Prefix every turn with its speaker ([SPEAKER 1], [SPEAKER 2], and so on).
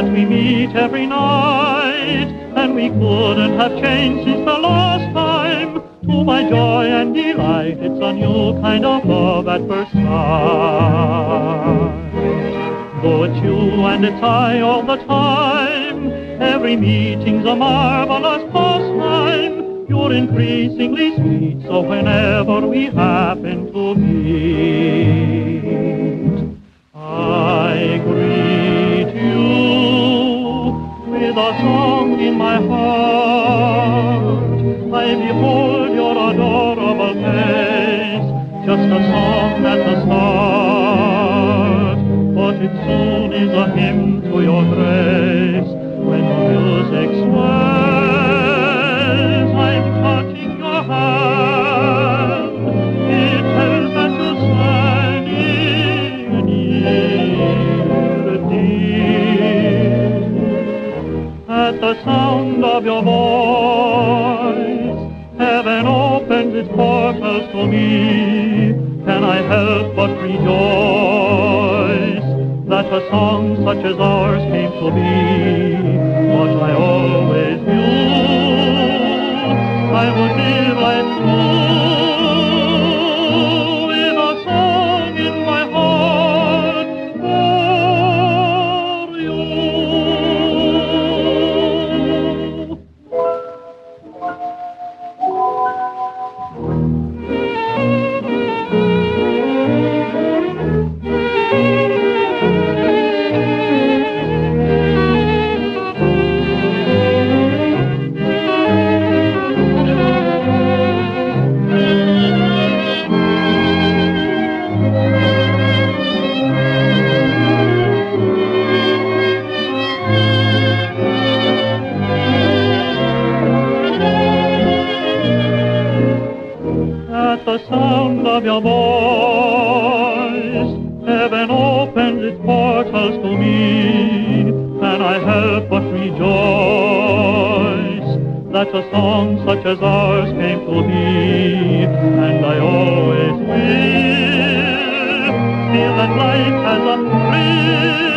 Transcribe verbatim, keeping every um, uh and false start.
[SPEAKER 1] that we meet every night, and we couldn't have changed since the last time. To my joy and delight, it's a new kind of love at first sight. Though it's you and it's I all the time, every meeting's a marvelous pastime. You're increasingly sweet, so whenever we happen to meet, I greet you with a song in my heart. I behold your adorable face, just a song at the start, but it soon is a hymn to your grace. When the music swells, I'm touching your hand. It tells that you're standing near, dear. At the sound of your voice, heaven opens its portals to me. Can I help but rejoice that a song such as ours came to be? What I always knew, I would live life through with a song in my heart for you. At the sound of your voice, heaven opens its portals to me. Can I help but rejoice that a song such as ours came to be? And I always will feel that life has a thrill